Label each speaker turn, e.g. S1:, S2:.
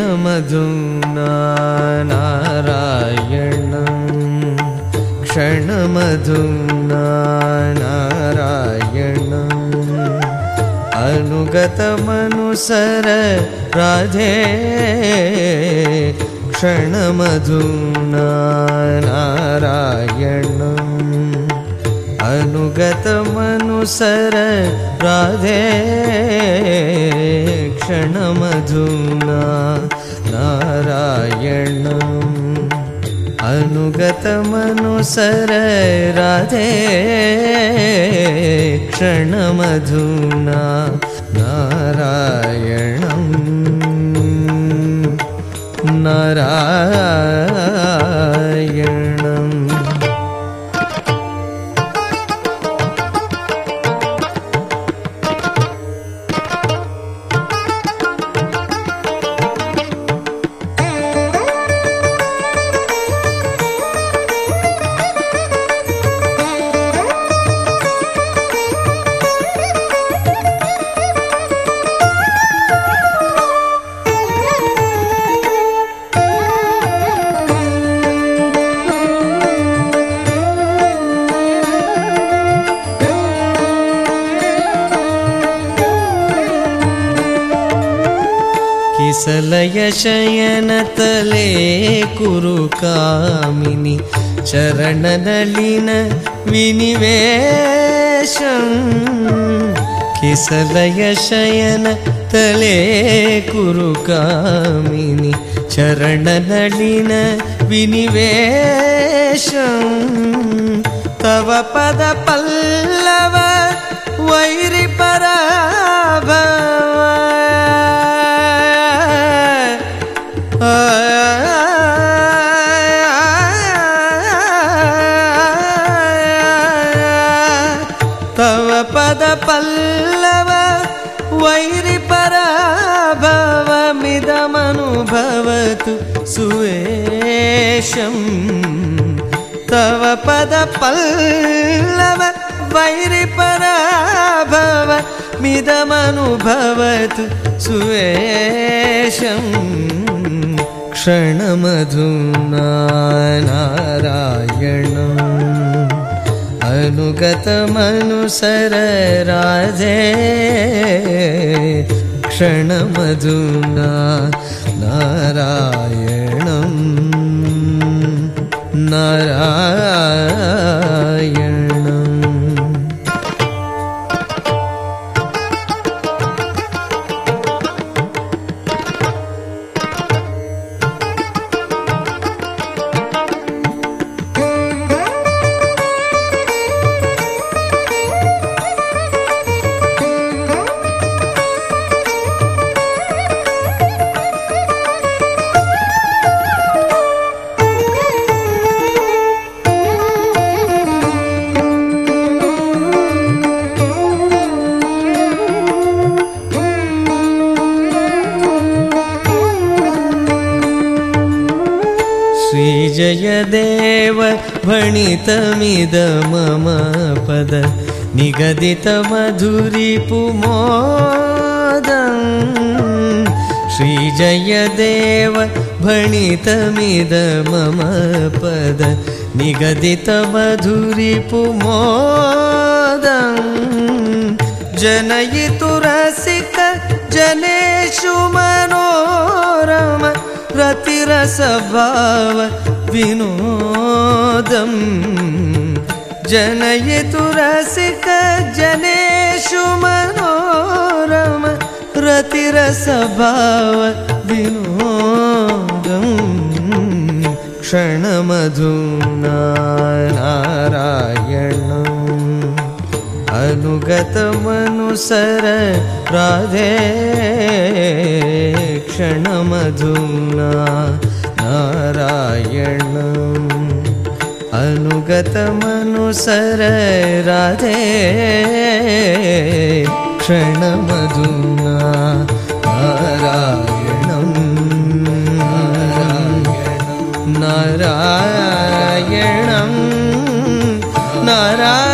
S1: क्षणमधुना नारायणं क्षणमधुना नारायणम् अनुगतमनुसर राधे क्षणमधुना नारायणम् अनुगतमनुसर राधे क्षणमधुना नारायणम् अनुगतमनुसर राधे क्षणमधुना नारायणम् नारायणम् किसलय शयनतले कुरु कामिनि चरणनलिन विनिवेशम् किसलय शयनतले कुरु कामिनि चरणनलिन विनिवेशम् तव पद पल्लव वैरिपराभव तव पद पल्लव वैरिपराभवमिदमनुभवतु सुवेशम् तव पद पल्लव वैरिपराभवमिदमनुभवतु सुवेशम् क्षणमधुना नारायणम् अनुगतमनुसर राधे क्षणमधुना नारायणम् नारायणम् श्रीजयदेव भणितमिद मम पद निगदितमधुरिपुमोदम् श्रीजयदेव भणितमिद मम पद निगदितमधुरिपुमोदम् जनयितु रसिक जनेषु मनोरम रतिरसभाव विनोदम् जनयितु रसिक जनेषु मनोरम रतिरसभाव विनोदम् क्षणमधुना नारायणम् अनुगतमनुसर राधे क्षणमधुना नारायणम् अनुगतमनुसर राधे क्षणमधुना नारायणम् नारायणम् नारायणम्